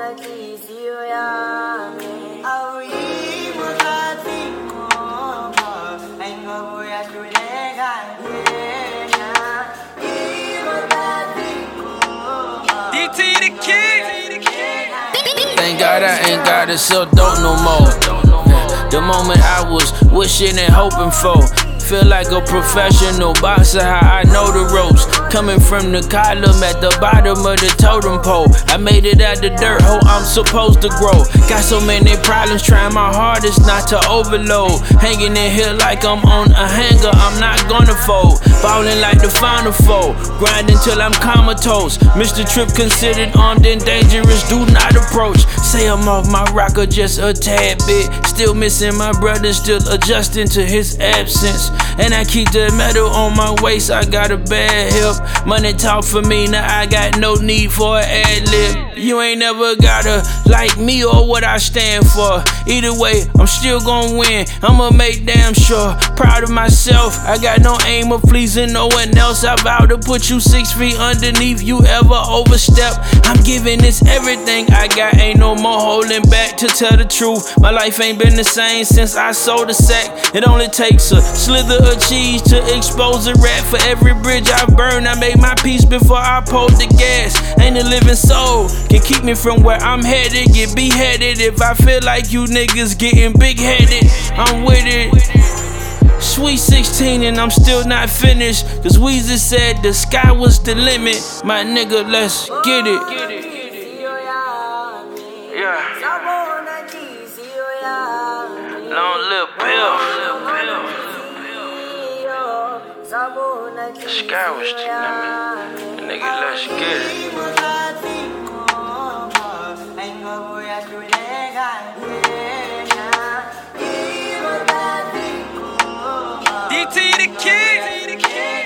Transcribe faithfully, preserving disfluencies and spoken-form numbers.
Thank God I ain't gotta sell dope no more. The moment I was wishing and hoping for. Feel like a professional boxer, how I know the ropes. Coming from the column at the bottom of the totem pole. I made it out the dirt hole I'm supposed to grow. Got so many problems, trying my hardest not to overload. Hanging in here like I'm on a hanger, I'm not gonna fold. Ballin' like the Final Four, grinding till I'm comatose. Mister Trip considered armed and dangerous, do not approach. Say I'm off my rocker just a tad bit. Still missing my brother, still adjusting to his absence. And I keep the metal on my waist, I got a bad hip. Money talk for me, now I got no need for an ad-lib. You ain't never gotta like me or what I stand for. Either way, I'm still gon' win, I'ma make damn sure. Proud of myself, I got no aim of pleasing no one else. I vow to put you six feet underneath you ever overstep. I'm giving this everything I got, ain't no more holding back. To tell the truth, my life ain't been the same since I sold a sack. It only takes a slither of cheese to expose a rat. For every bridge I burn, I make my peace before I pull the gas. Ain't a living soul can keep me from where I'm headed. Get beheaded if I feel like you niggas getting big-headed. I'm with it. Sweet sixteen and I'm still not finished. Cause Weezy said the sky was the limit. My nigga, let's get it. Yeah. Long live Bill. The sky was the limit. Nigga, let's get it. D T the kid.